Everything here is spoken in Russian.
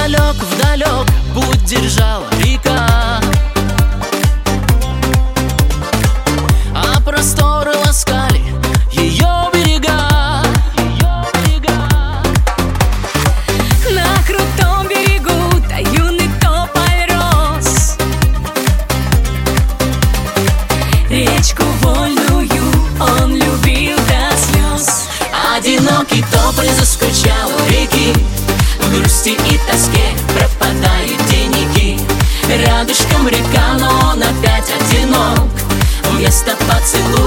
вдалек путь держала река, а просторы ласкали ее берега. На крутом берегу та юный тополь рос, речку вольную он любил до слез. Одинокий тополь заскучал у реки, в грусти и тоске пропадают деньги. Рядышком река, но он опять одинок, вместо поцелуя